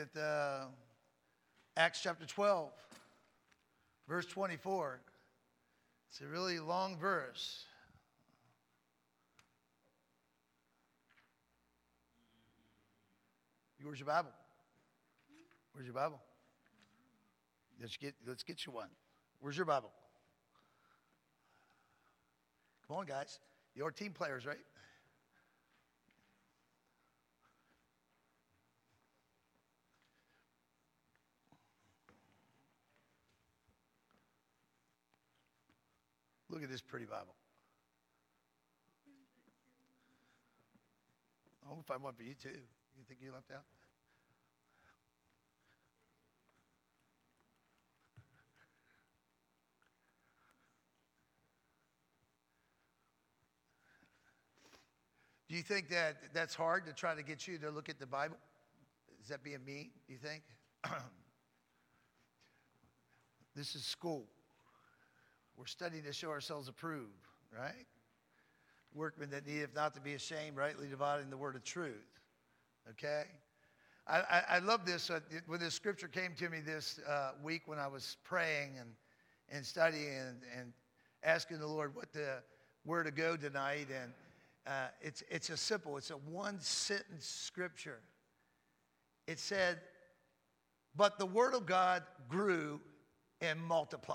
At Acts chapter 12, verse 24. It's a really long verse. Where's your Bible? Where's your Bible? Let's get you one. Where's your Bible? Come on, guys. You're team players, right? Look at this pretty Bible. I hope I find one for you too. You think you left out? Do you think that that's hard to try to get you to look at the Bible? Is that being mean, do you think? This is school. We're studying to show ourselves approved, right? Workmen that needeth not to be ashamed, rightly dividing the word of truth. Okay? I love this. When this scripture came to me this week when I was praying and studying and asking the Lord where to go tonight, and it's a one-sentence scripture. It said, but the word of God grew and multiplied.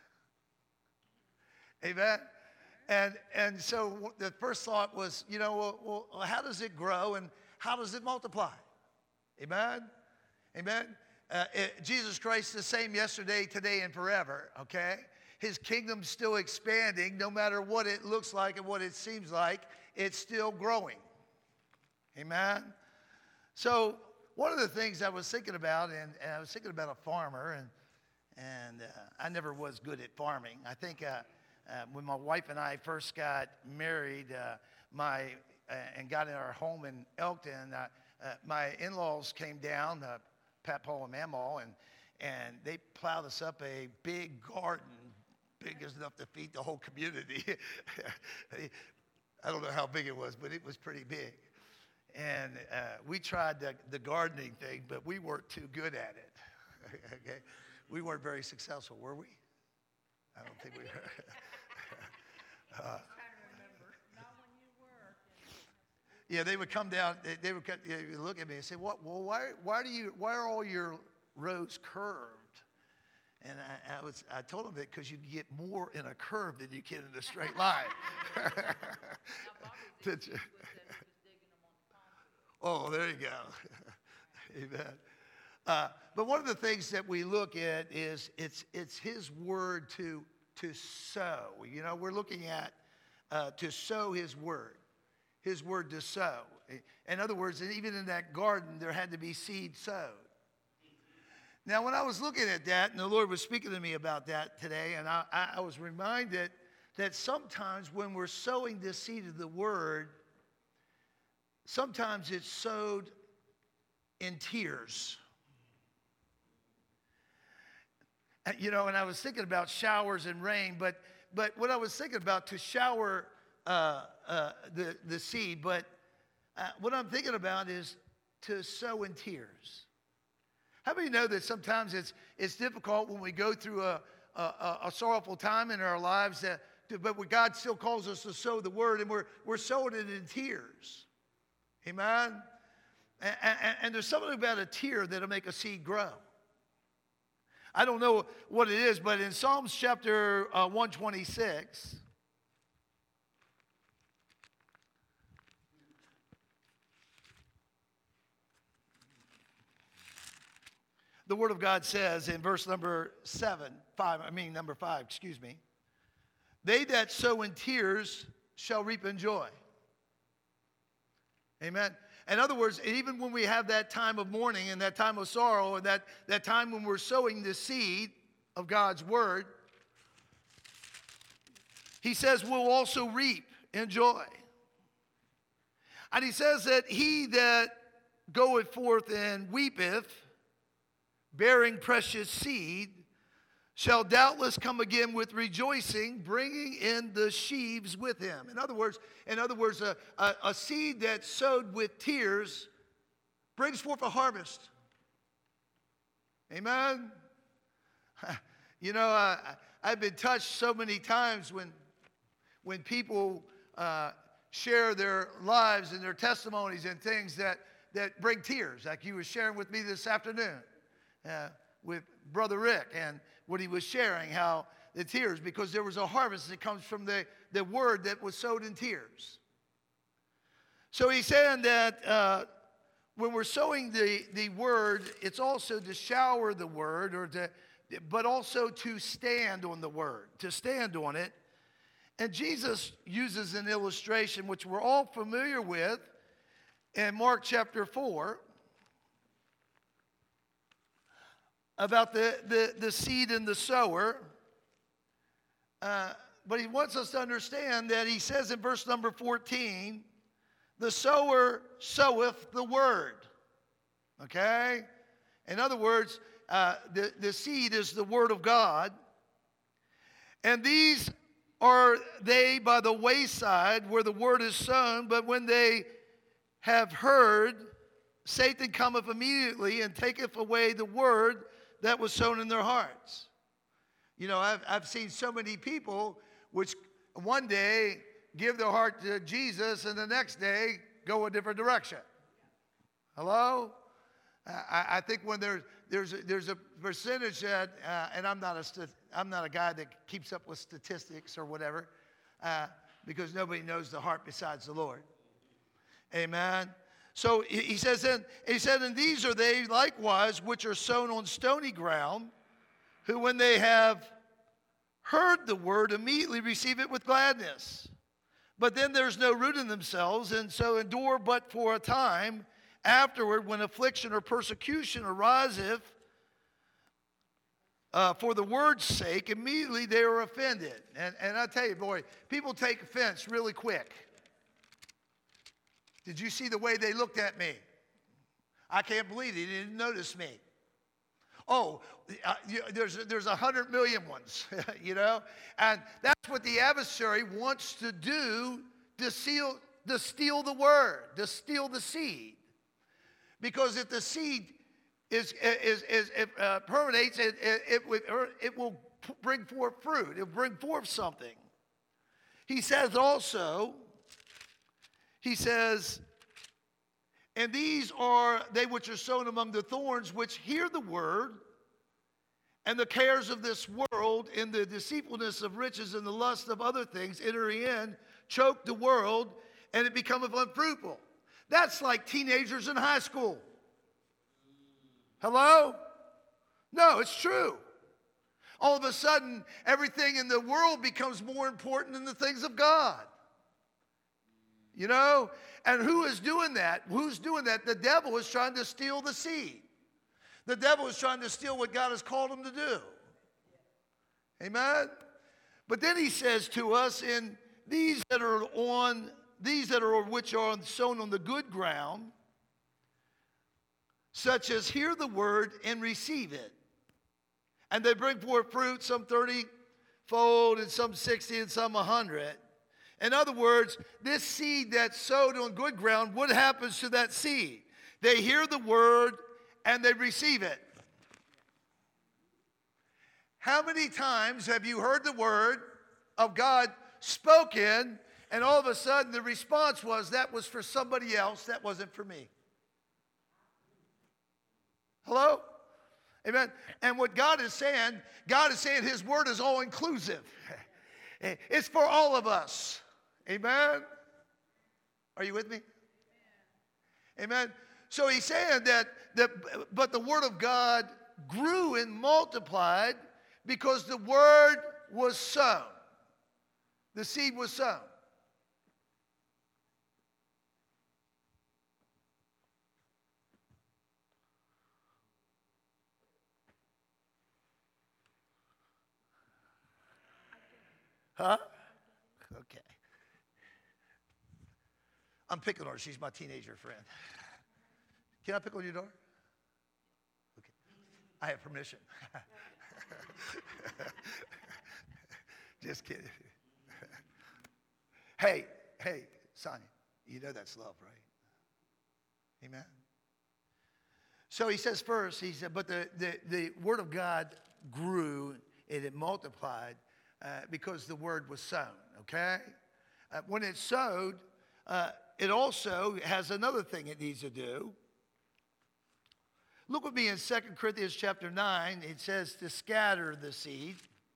Amen? And so the first thought was, well, how does it grow and how does it multiply? Amen? Amen? Jesus Christ is the same yesterday, today, and forever, okay? His kingdom's still expanding. No matter what it looks like and what it seems like, it's still growing. Amen? So one of the things I was thinking about, and I was thinking about a farmer, and I never was good at farming. I think when my wife and I first got married and got in our home in Elkton, my in-laws came down, Pat, Paul, and Mamaw, and they plowed us up a big garden, big enough to feed the whole community. I don't know how big it was, but it was pretty big. And we tried the gardening thing, but we weren't too good at it. Okay, we weren't very successful, were we? I don't think we were. I'm trying to remember. Not when you were. Yeah, they would come down. They would look at me and say, "What? Well, why are all your rows curved?" And I told them that because you get more in a curve than you can in a straight line. Oh, there you go. Amen. But one of the things that we look at is it's His word to sow. We're looking at to sow His word to sow. In other words, even in that garden, there had to be seed sowed. Now, when I was looking at that, and the Lord was speaking to me about that today, and I was reminded that sometimes when we're sowing the seed of the word, sometimes it's sowed in tears. And I was thinking about showers and rain, but what I was thinking about to shower the seed, but what I'm thinking about is to sow in tears. How many know that sometimes it's difficult when we go through a sorrowful time in our lives, but God still calls us to sow the word, and we're sowing it in tears. Amen? And there's something about a tear that'll make a seed grow. I don't know what it is, but in Psalms chapter 126, the Word of God says in verse number 5, they that sow in tears shall reap in joy. Amen. In other words, even when we have that time of mourning and that time of sorrow and that time when we're sowing the seed of God's word, He says we'll also reap in joy. And He says that he that goeth forth and weepeth, bearing precious seed, shall doubtless come again with rejoicing, bringing in the sheaves with him. In other words, a seed that's sowed with tears brings forth a harvest. Amen? You know, I've been touched so many times when people share their lives and their testimonies and things that bring tears, like you were sharing with me this afternoon with Brother Rick, and what he was sharing, how the tears, because there was a harvest that comes from the word that was sowed in tears. So he's saying that when we're sowing the word, it's also to shower the word, but also to stand on the word, to stand on it. And Jesus uses an illustration which we're all familiar with in Mark chapter 4 about the seed and the sower. But he wants us to understand that he says in verse number 14, the sower soweth the word. Okay? In other words, the seed is the word of God. And these are they by the wayside where the word is sown, but when they have heard, Satan cometh immediately and taketh away the word that was sown in their hearts. You know, I've seen so many people which one day give their heart to Jesus and the next day go a different direction. Hello? I think when there's a percentage that, and I'm not a guy that keeps up with statistics or whatever, because nobody knows the heart besides the Lord. Amen. So he said, and these are they likewise which are sown on stony ground, who when they have heard the word immediately receive it with gladness. But then there's no root in themselves, and so endure but for a time. Afterward, when affliction or persecution ariseth for the word's sake, immediately they are offended. And I tell you, boy, people take offense really quick. Did you see the way they looked at me? I can't believe they didn't notice me. Oh, there's 100 million ones, you know? And that's what the adversary wants to do, to steal the word, to steal the seed. Because if the seed permeates, it will bring forth fruit. It will bring forth something. He says also, and these are they which are sown among the thorns, which hear the word, and the cares of this world, and the deceitfulness of riches, and the lust of other things enter in, choke the world, and it becometh unfruitful. That's like teenagers in high school. Hello? No, it's true. All of a sudden, everything in the world becomes more important than the things of God. You know? And who is doing that? Who's doing that? The devil is trying to steal the seed. The devil is trying to steal what God has called him to do. Amen? But then he says to us, in these that are which are sown on the good ground, such as hear the word and receive it. And they bring forth fruit, some 30-fold, and some 60, and some 100. In other words, this seed that's sowed on good ground, what happens to that seed? They hear the word and they receive it. How many times have you heard the word of God spoken, and all of a sudden the response was, that was for somebody else, that wasn't for me? Hello? Amen. And what God is saying his word is all inclusive. It's for all of us. Amen. Are you with me? Amen. So he's saying but the word of God grew and multiplied because the word was sown. The seed was sown. Huh? Okay. I'm picking on her. She's my teenager friend. Can I pick on your daughter? Okay. I have permission. Just kidding. Hey, Sonia, you know that's love, right? Amen? So he says first, he said, but the word of God grew and it multiplied because the word was sown, okay? When it's sowed, it also has another thing it needs to do. Look with me in 2 Corinthians chapter 9. It says to scatter the seed.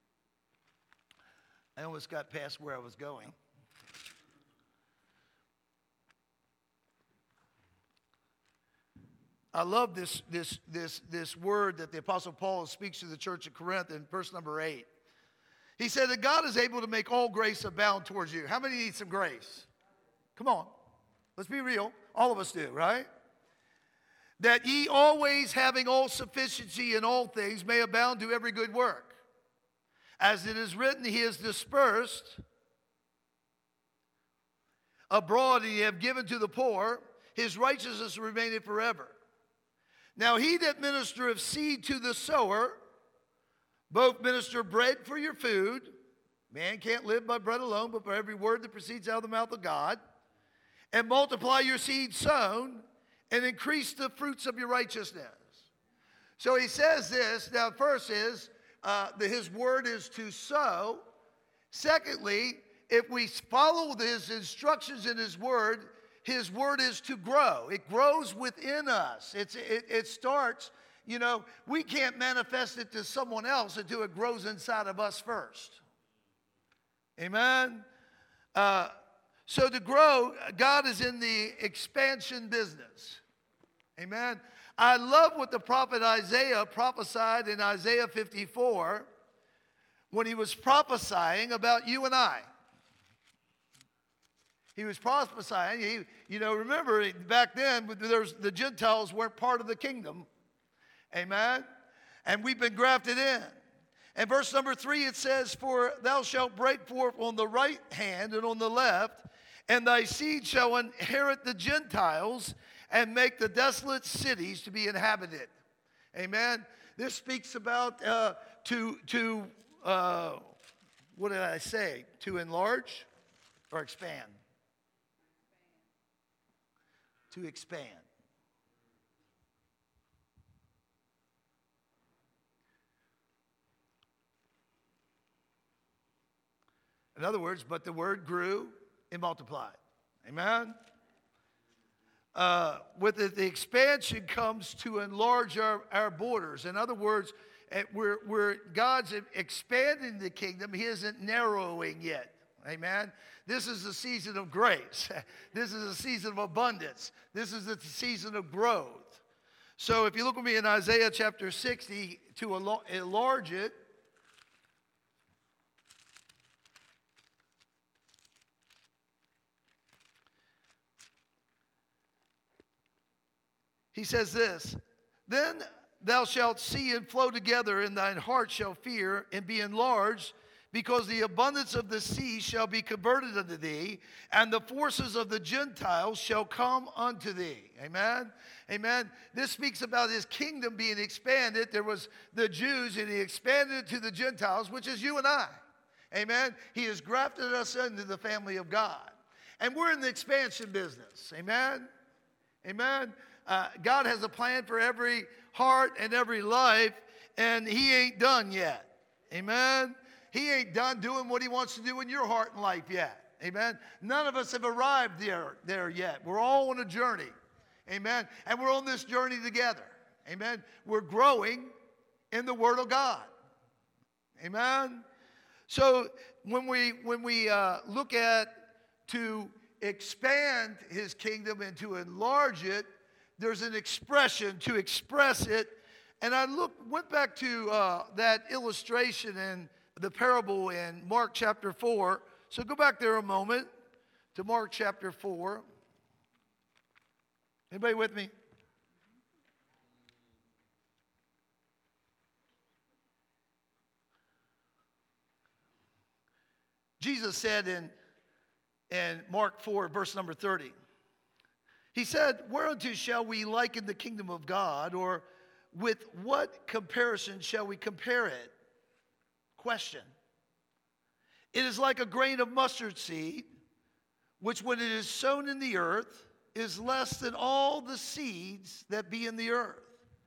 I almost got past where I was going. I love this word that the Apostle Paul speaks to the church of Corinth in verse number 8. He said that God is able to make all grace abound towards you. How many need some grace? Come on. Let's be real. All of us do, right? That ye always having all sufficiency in all things may abound to every good work. As it is written, he is dispersed abroad, and ye have given to the poor. His righteousness remaineth forever. Now he that ministereth seed to the sower, both minister bread for your food. Man can't live by bread alone, but by every word that proceeds out of the mouth of God. And multiply your seed sown, and increase the fruits of your righteousness. So he says this. Now, first is, his word is to sow. Secondly, if we follow his instructions in his word is to grow. It grows within us. It starts, we can't manifest it to someone else until it grows inside of us first. Amen? So to grow, God is in the expansion business. Amen? I love what the prophet Isaiah prophesied in Isaiah 54 when he was prophesying about you and I. He was prophesying. Remember back then, the Gentiles weren't part of the kingdom. Amen? And we've been grafted in. And verse number 3, it says, for thou shalt break forth on the right hand and on the left, and thy seed shall inherit the Gentiles and make the desolate cities to be inhabited. Amen? This speaks about what did I say? To enlarge or expand? To expand. In other words, but the word grew and multiplied. Amen? With it, the expansion comes to enlarge our borders. In other words, where God's expanding the kingdom, he isn't narrowing yet. Amen? This is the season of grace. This is a season of abundance. This is the season of growth. So if you look with me in Isaiah chapter 60, to enlarge it, he says this, then thou shalt see and flow together, and thine heart shall fear and be enlarged, because the abundance of the sea shall be converted unto thee, and the forces of the Gentiles shall come unto thee. Amen? Amen. This speaks about his kingdom being expanded. There was the Jews, and he expanded it to the Gentiles, which is you and I. Amen? He has grafted us into the family of God. And we're in the expansion business. Amen? Amen? God has a plan for every heart and every life, and he ain't done yet. Amen? He ain't done doing what he wants to do in your heart and life yet. Amen? None of us have arrived there yet. We're all on a journey. Amen? And we're on this journey together. Amen? We're growing in the Word of God. Amen? So when we look at to expand his kingdom and to enlarge it, there's an expression to express it. And I went back to that illustration in the parable in Mark chapter 4. So go back there a moment to Mark chapter 4. Anybody with me? Jesus said in Mark 4, verse number 30, he said, whereunto shall we liken the kingdom of God, or with what comparison shall we compare it? Question. It is like a grain of mustard seed, which when it is sown in the earth, is less than all the seeds that be in the earth.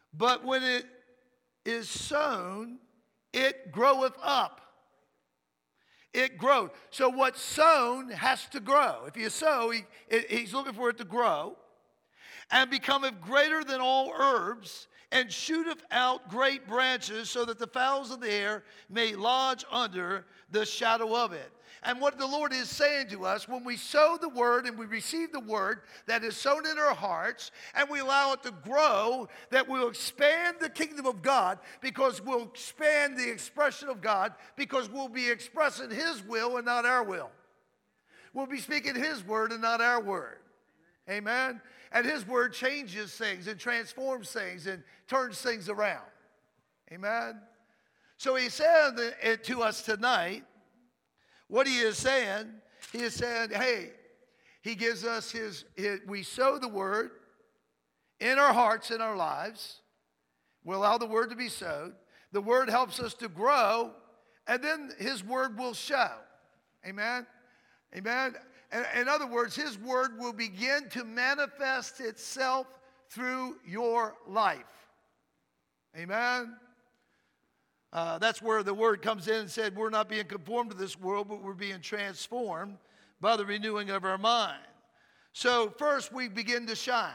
But when it is sown, it groweth up. It grows. So what's sown has to grow. If you sow, he's looking for it to grow. And becometh greater than all herbs, and shooteth out great branches, so that the fowls of the air may lodge under the shadow of it. And what the Lord is saying to us, when we sow the word and we receive the word that is sown in our hearts, and we allow it to grow, that we'll expand the kingdom of God, because we'll expand the expression of God, because we'll be expressing his will and not our will. We'll be speaking his word and not our word. Amen? And his word changes things and transforms things and turns things around. Amen? So he said to us tonight, what he is saying, hey, he gives us we sow the word in our hearts, in our lives. We allow the word to be sowed. The word helps us to grow, and then his word will show. Amen? Amen? In other words, his word will begin to manifest itself through your life. Amen? That's where the word comes in and said, we're not being conformed to this world, but we're being transformed by the renewing of our mind. So first we begin to shine.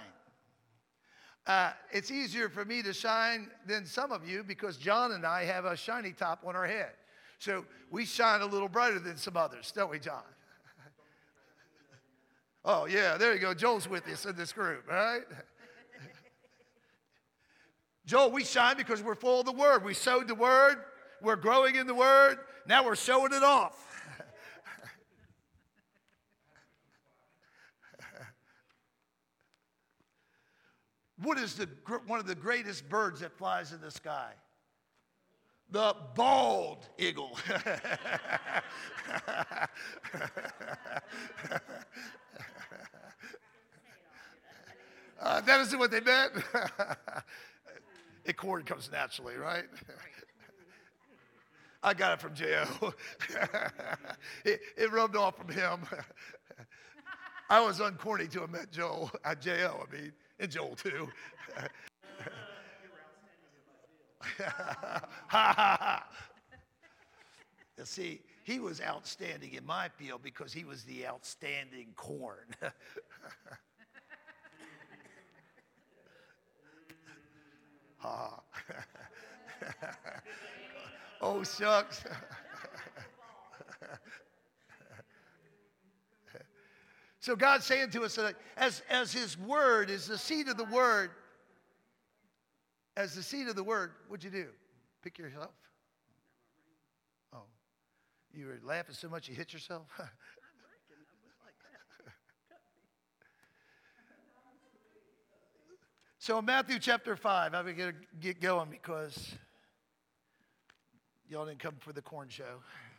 It's easier for me to shine than some of you, because John and I have a shiny top on our head. So we shine a little brighter than some others, don't we, John? Oh, yeah, there you go. Joel's with us in this group, right? Joel, we shine because we're full of the word. We sowed the word. We're growing in the word. Now we're showing it off. What is one of the greatest birds that flies in the sky? The bald eagle. That isn't what they meant. Acorn comes naturally, right? I got it from J.O. It rubbed off from him. I was uncorny till I met Joel. J.O., I mean, and Joel too. You see, he was outstanding in my field because he was the outstanding corn. Oh, shucks. So God's saying to us that as his word is the seed of the word, as the seed of the word, what'd you do? Pick yourself? Oh, you were laughing so much you hit yourself? So in Matthew chapter 5, I'm going to get going because y'all didn't come for the corn show.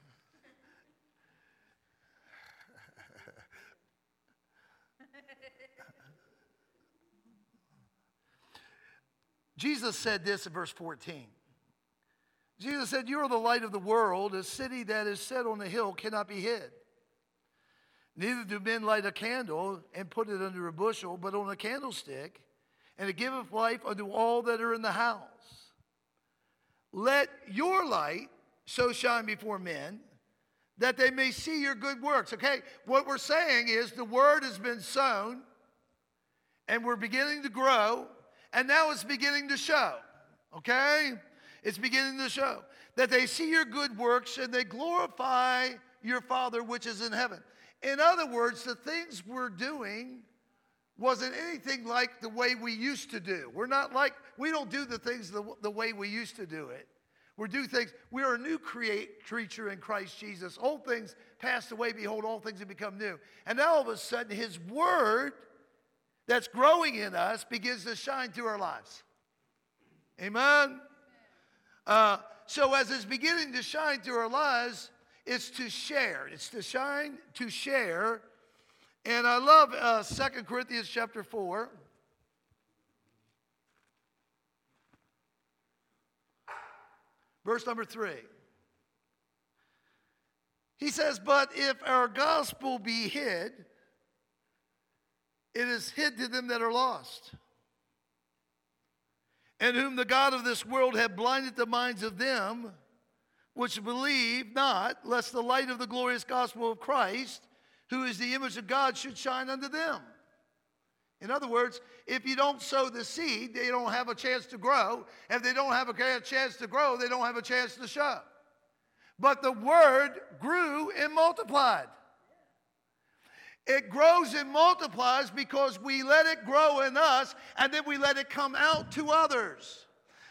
Jesus said this in verse 14. Jesus said, "You are the light of the world. A city that is set on a hill cannot be hid. Neither do men light a candle and put it under a bushel, but on a candlestick, and it giveth light unto all that are in the house. Let your light so shine before men, that they may see your good works." Okay, what we're saying is the word has been sown, and we're beginning to grow, and now it's beginning to show. Okay? It's beginning to show. That they see your good works, and they glorify your Father which is in heaven. In other words, the things we're doing wasn't anything like the way we used to do. We don't do the things the way we used to do it. We are a new creature in Christ Jesus. Old things passed away, behold, all things have become new. And now all of a sudden, his word that's growing in us begins to shine through our lives. Amen? So as it's beginning to shine through our lives, it's to share. It's to shine, to share. And I love 2 Corinthians chapter 4. Verse number 3. He says, "But if our gospel be hid, it is hid to them that are lost, in whom the God of this world hath blinded the minds of them which believe not, lest the light of the glorious gospel of Christ, who is the image of God, should shine unto them. In other words, if you don't sow the seed, they don't have a chance to grow. If they don't have a chance to grow, they don't have a chance to show. But the word grew and multiplied. It grows and multiplies because we let it grow in us, and then we let it come out to others.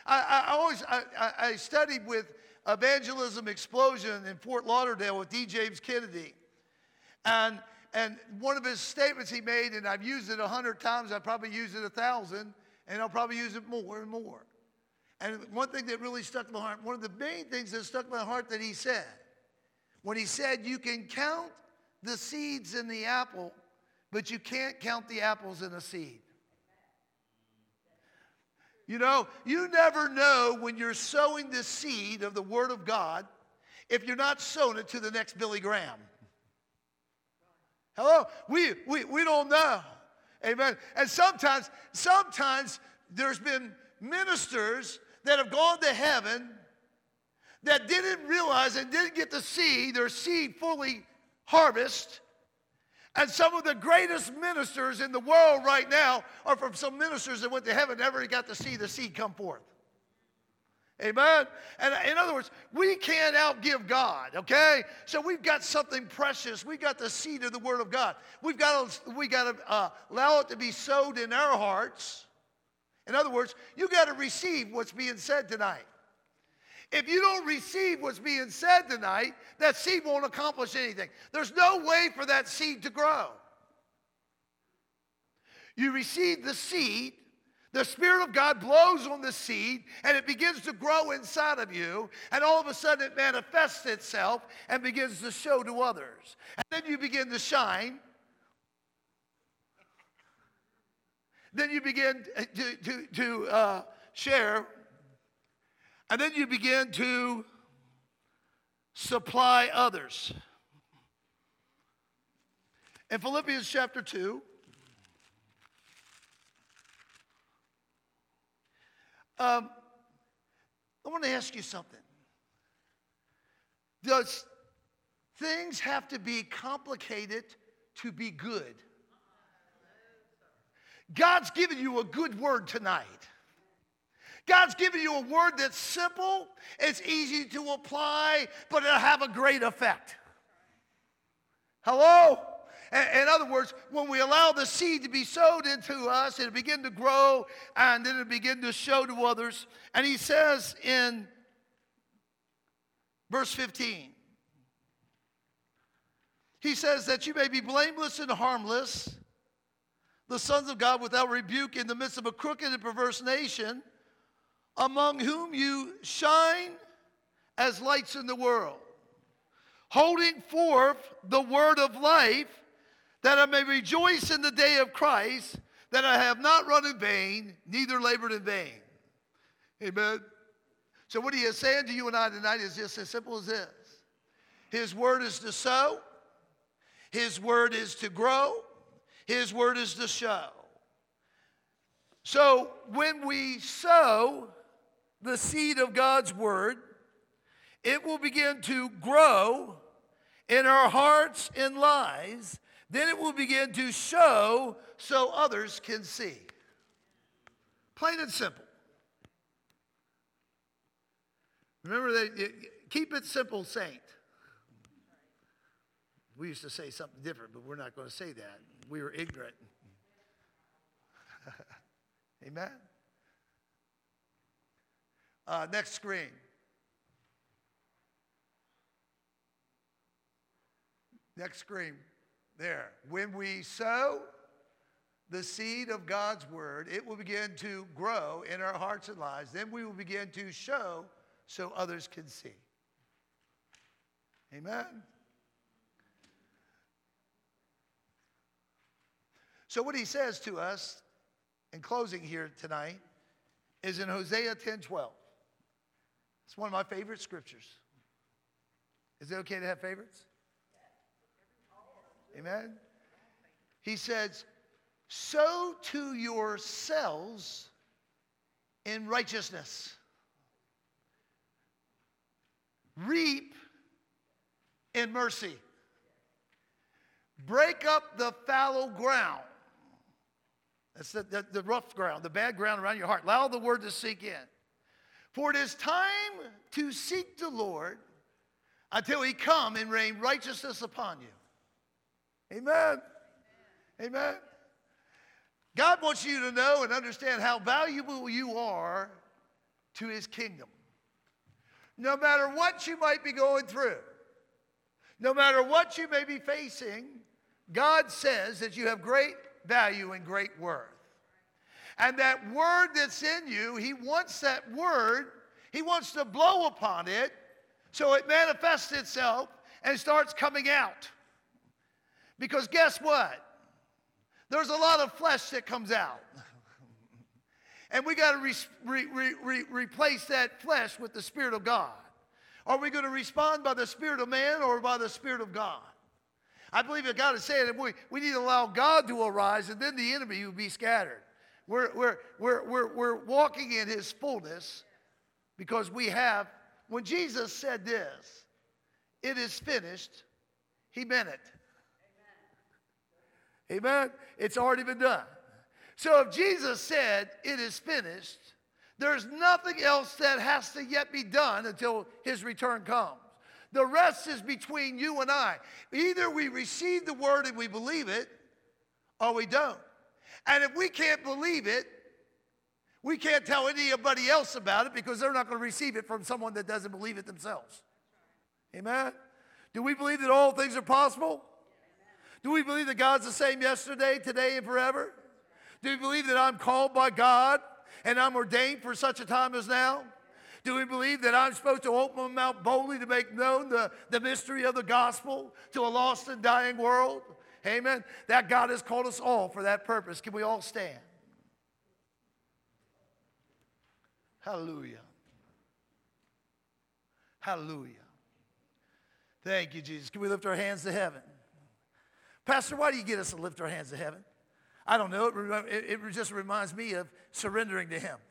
I studied with Evangelism Explosion in Fort Lauderdale with D. James Kennedy. And one of his statements he made, and I've used it 100 times, I've probably used it 1,000, and I'll probably use it more and more. And one thing that really stuck in my heart, one of the main things that stuck in my heart that he said, when he said, you can count the seeds in the apple, but you can't count the apples in a seed. You know, you never know when you're sowing the seed of the Word of God if you're not sowing it to the next Billy Graham. Hello? We don't know. Amen. And sometimes there's been ministers that have gone to heaven that didn't realize and didn't get to see their seed fully harvest. And some of the greatest ministers in the world right now are from some ministers that went to heaven, never got to see the seed come forth. Amen? And in other words, we can't outgive God, okay? So we've got something precious. We've got the seed of the Word of God. We got to allow it to be sowed in our hearts. In other words, you got to receive what's being said tonight. If you don't receive what's being said tonight, that seed won't accomplish anything. There's no way for that seed to grow. You receive the seed, the Spirit of God blows on the seed, and it begins to grow inside of you, and all of a sudden it manifests itself and begins to show to others. And then you begin to shine. Then you begin to share. And then you begin to supply others. In Philippians chapter 2, I want to ask you something. Does things have to be complicated to be good? God's given you a good word tonight. God's given you a word that's simple, it's easy to apply, but it'll have a great effect. Hello? In other words, when we allow the seed to be sowed into us, it'll begin to grow, and then it'll begin to show to others. And he says in verse 15, he says that you may be blameless and harmless, the sons of God without rebuke in the midst of a crooked and perverse nation, among whom you shine as lights in the world, holding forth the word of life, that I may rejoice in the day of Christ, that I have not run in vain, neither labored in vain. Amen. So what he is saying to you and I tonight is just as simple as this. His word is to sow. His word is to grow. His word is to show. So when we sow the seed of God's word, it will begin to grow in our hearts and lives. Then it will begin to show so others can see. Plain and simple. Remember, keep it simple, saint. We used to say something different, but we're not going to say that. We were ignorant. Amen. Next screen. Next screen. There. When we sow the seed of God's word, it will begin to grow in our hearts and lives. Then we will begin to show so others can see. Amen. So what he says to us in closing here tonight is in Hosea 10:12. It's one of my favorite scriptures. Is it okay to have favorites? Amen. He says, sow to yourselves in righteousness. Reap in mercy. Break up the fallow ground. That's the rough ground, the bad ground around your heart. Allow the word to sink in. For it is time to seek the Lord until he come and rain righteousness upon you. Amen. Amen. God wants you to know and understand how valuable you are to his kingdom. No matter what you might be going through, no matter what you may be facing, God says that you have great value and great worth. And that word that's in you, he wants that word, he wants to blow upon it so it manifests itself and starts coming out. Because guess what? There's a lot of flesh that comes out. And we got to replace that flesh with the Spirit of God. Are we going to respond by the Spirit of man or by the Spirit of God? I believe that God is saying that we need to allow God to arise, and then the enemy will be scattered. We're walking in his fullness because we have, when Jesus said this, it is finished, he meant it. Amen. It's already been done. So if Jesus said it is finished, there's nothing else that has to yet be done until his return comes. The rest is between you and I. Either we receive the word and we believe it, or we don't. And if we can't believe it, we can't tell anybody else about it because they're not going to receive it from someone that doesn't believe it themselves. Amen? Do we believe that all things are possible? Do we believe that God's the same yesterday, today, and forever? Do we believe that I'm called by God and I'm ordained for such a time as now? Do we believe that I'm supposed to open my mouth boldly to make known the mystery of the gospel to a lost and dying world? Amen. That God has called us all for that purpose. Can we all stand? Hallelujah. Hallelujah. Thank you, Jesus. Can we lift our hands to heaven? Pastor, why do you get us to lift our hands to heaven? I don't know. It just reminds me of surrendering to him.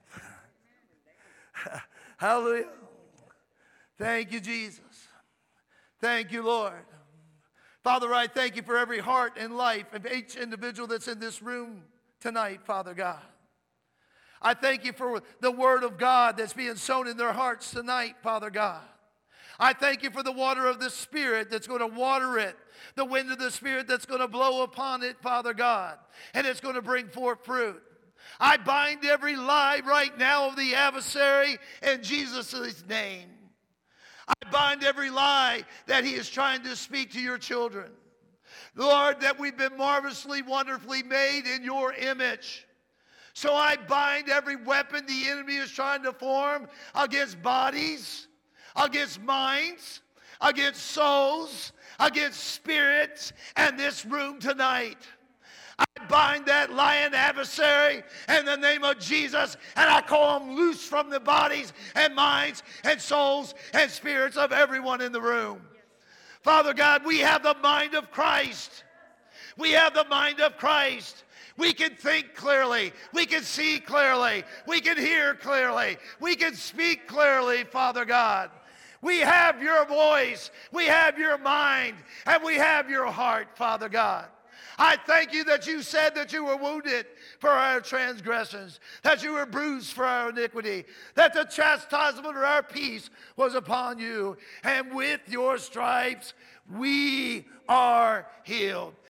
Hallelujah. Thank you, Jesus. Thank you, Lord. Father, I thank you for every heart and life of each individual that's in this room tonight, Father God. I thank you for the word of God that's being sown in their hearts tonight, Father God. I thank you for the water of the Spirit that's going to water it, the wind of the Spirit that's going to blow upon it, Father God, and it's going to bring forth fruit. I bind every lie right now of the adversary in Jesus' name. I bind every lie that he is trying to speak to your children. Lord, that we've been marvelously, wonderfully made in your image. So I bind every weapon the enemy is trying to form against bodies, against minds, against souls, against spirits, and this room tonight. I bind that lying adversary in the name of Jesus, and I call him loose from the bodies and minds and souls and spirits of everyone in the room. Father God, we have the mind of Christ. We have the mind of Christ. We can think clearly. We can see clearly. We can hear clearly. We can speak clearly, Father God. We have your voice. We have your mind. And we have your heart, Father God. I thank you that you said that you were wounded for our transgressions, that you were bruised for our iniquity, that the chastisement of our peace was upon you, and with your stripes we are healed.